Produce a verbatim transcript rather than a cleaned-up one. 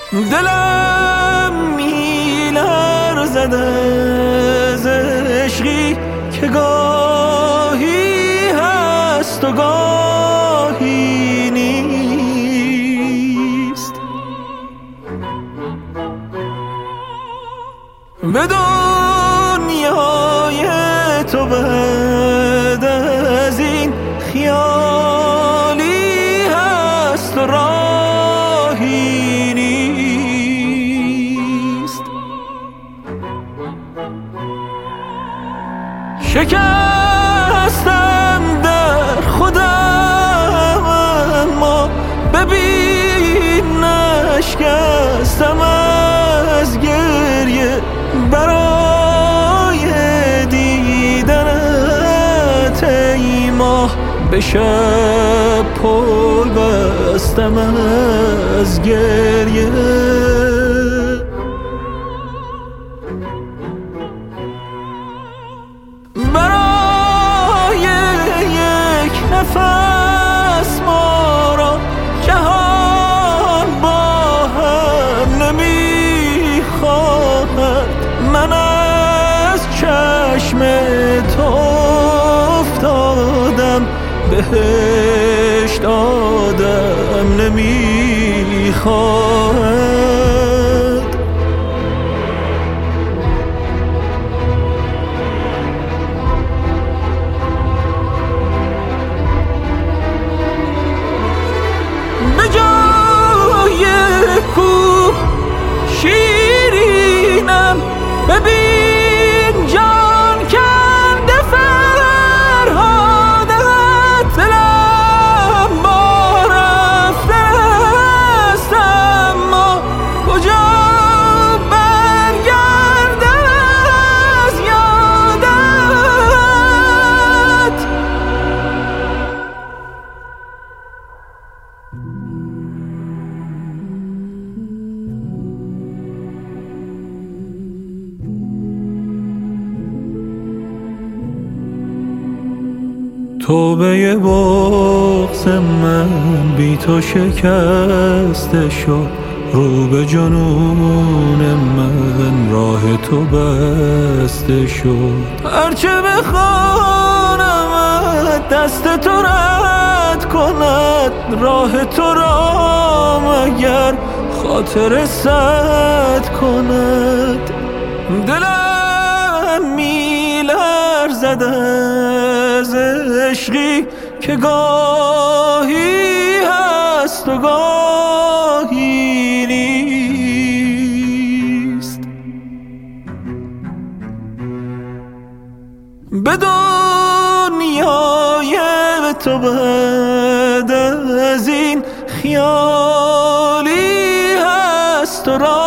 دلم میلرزد از عشقی که گاهی هست و گاهی نیست. به دنیای تو بعد از این خیالی هست و راهی نیست. شکستم در خودم اما ببین نشکستم از گریه برای دیدنت ای ماه. به شب پل بستم از گریه برای یک نفس ما را جهان با هم نمیخواهد. من از چشم تو افتادم بهشت آدم نمیخواهد. به جای کوه شیرینم ببین جان کنده فرهادت. دلم با رفتن است اما کجا برگردم از یادت. توبه بغض من بی تو شکسته شد. رو به جنون من راه تو بسته شد. هرچه بخوانم دست تو رد کند. راه تو را مگر خاطر سد کند. دلم میلرزد از عشقی که گاهی هست و گاهی نیست. به دنیای تو بعد از این خیالی هست و